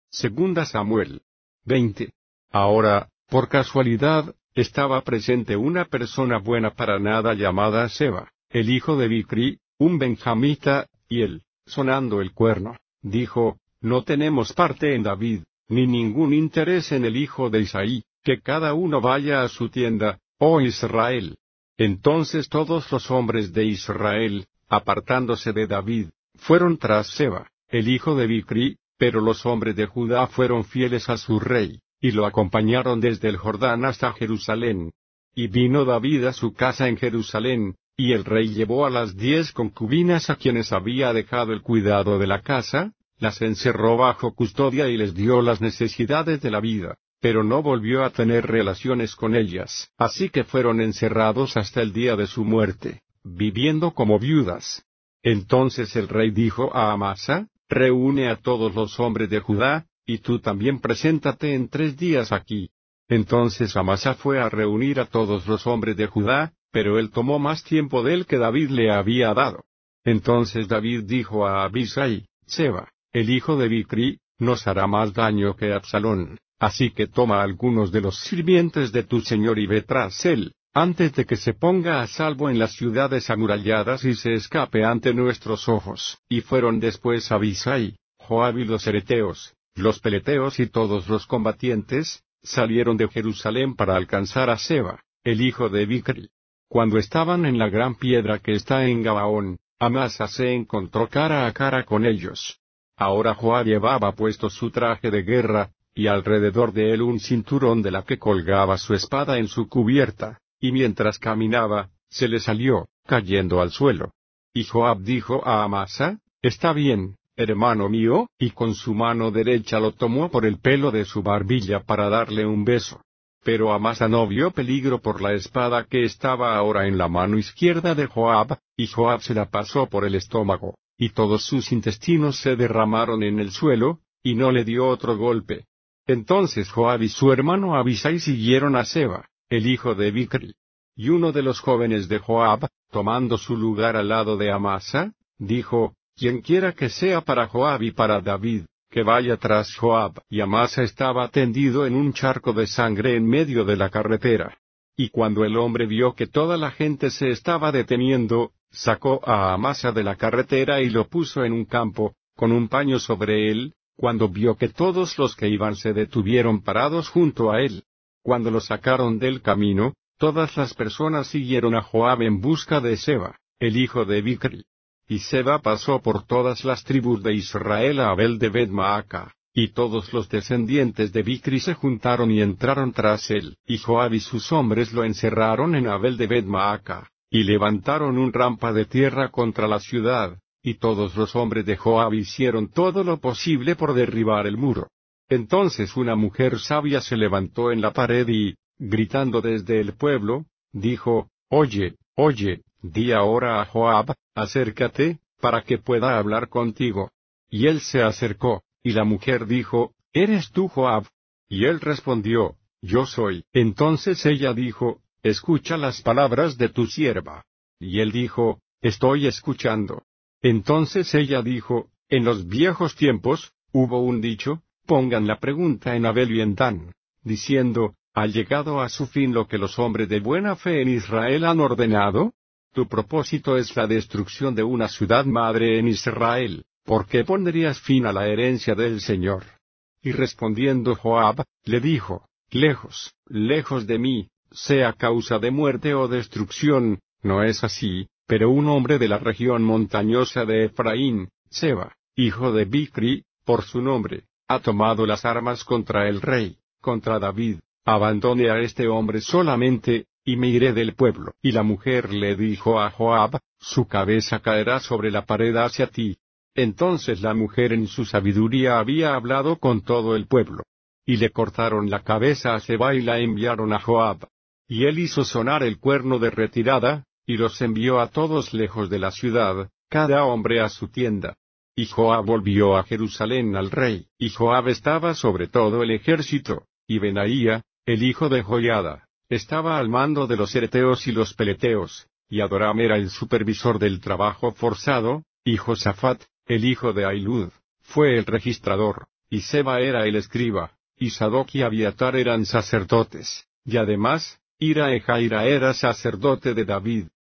Segunda Samuel 20. Ahora, por casualidad, estaba presente una persona buena para nada llamada Seba, el hijo de Bicri, un benjamita, y él, sonando el cuerno, dijo, no tenemos parte en David, ni ningún interés en el hijo de Isaí, que cada uno vaya a su tienda, oh Israel. Entonces todos los hombres de Israel, apartándose de David, fueron tras Seba, el hijo de Bicri, pero los hombres de Judá fueron fieles a su rey, y lo acompañaron desde el Jordán hasta Jerusalén. Y vino David a su casa en Jerusalén, y el rey llevó a las 10 concubinas a quienes había dejado el cuidado de la casa, las encerró bajo custodia y les dio las necesidades de la vida, pero no volvió a tener relaciones con ellas, así que fueron encerrados hasta el día de su muerte, viviendo como viudas. Entonces el rey dijo a Amasa, reúne a todos los hombres de Judá, y tú también preséntate en 3 días aquí. Entonces Amasa fue a reunir a todos los hombres de Judá, pero él tomó más tiempo de él que David le había dado. Entonces David dijo a Abisai, Seba, el hijo de Bicri, nos hará más daño que Absalón, así que toma algunos de los sirvientes de tu señor y ve tras él, antes de que se ponga a salvo en las ciudades amuralladas y se escape ante nuestros ojos. Y fueron después Abisai, Joab y los ereteos, los peleteos y todos los combatientes, salieron de Jerusalén para alcanzar a Seba, el hijo de Bicri. Cuando estaban en la gran piedra que está en Gabaón, Amasa se encontró cara a cara con ellos. Ahora Joab llevaba puesto su traje de guerra, y alrededor de él un cinturón de la que colgaba su espada en su cubierta, y mientras caminaba, se le salió, cayendo al suelo. Y Joab dijo a Amasa, está bien, hermano mío, y con su mano derecha lo tomó por el pelo de su barbilla para darle un beso. Pero Amasa no vio peligro por la espada que estaba ahora en la mano izquierda de Joab, y Joab se la pasó por el estómago, y todos sus intestinos se derramaron en el suelo, y no le dio otro golpe. Entonces Joab y su hermano Abisai siguieron a Seba, el hijo de Bicri. Y uno de los jóvenes de Joab, tomando su lugar al lado de Amasa, dijo, quien quiera que sea para Joab y para David, que vaya tras Joab. Y Amasa estaba tendido en un charco de sangre en medio de la carretera. Y cuando el hombre vio que toda la gente se estaba deteniendo, sacó a Amasa de la carretera y lo puso en un campo, con un paño sobre él, cuando vio que todos los que iban se detuvieron parados junto a él. Cuando lo sacaron del camino, todas las personas siguieron a Joab en busca de Seba, el hijo de Bicri. Y Seba pasó por todas las tribus de Israel a Abel de Bet-Maaca, y todos los descendientes de Bicri se juntaron y entraron tras él. Y Joab y sus hombres lo encerraron en Abel de Bet-Maaca, y levantaron un rampa de tierra contra la ciudad, y todos los hombres de Joab hicieron todo lo posible por derribar el muro. Entonces una mujer sabia se levantó en la pared y, gritando desde el pueblo, dijo, oye, di ahora a Joab, acércate, para que pueda hablar contigo. Y él se acercó, y la mujer dijo, ¿eres tú Joab? Y él respondió, yo soy. Entonces ella dijo, escucha las palabras de tu sierva. Y él dijo, estoy escuchando. Entonces ella dijo, en los viejos tiempos, hubo un dicho, pongan la pregunta en Abel y en Dan, diciendo, ¿ha llegado a su fin lo que los hombres de buena fe en Israel han ordenado? Tu propósito es la destrucción de una ciudad madre en Israel, ¿por qué pondrías fin a la herencia del Señor? Y respondiendo Joab, le dijo, lejos de mí, sea causa de muerte o destrucción, no es así, pero un hombre de la región montañosa de Efraín, Seba, hijo de Bicri, por su nombre, ha tomado las armas contra el rey, contra David, abandone a este hombre solamente, y me iré del pueblo. Y la mujer le dijo a Joab, su cabeza caerá sobre la pared hacia ti. Entonces la mujer en su sabiduría había hablado con todo el pueblo. Y le cortaron la cabeza a Seba y la enviaron a Joab. Y él hizo sonar el cuerno de retirada, y los envió a todos lejos de la ciudad, cada hombre a su tienda. Y Joab volvió a Jerusalén al rey. Y Joab estaba sobre todo el ejército, y Benaía, el hijo de Joiada, estaba al mando de los ereteos y los peleteos, y Adoram era el supervisor del trabajo forzado, y Josafat, el hijo de Ahilud, fue el registrador. y Seba era el escriba, y Sadoc y Abiatar eran sacerdotes, y además, Ira e Jaira era sacerdote de David.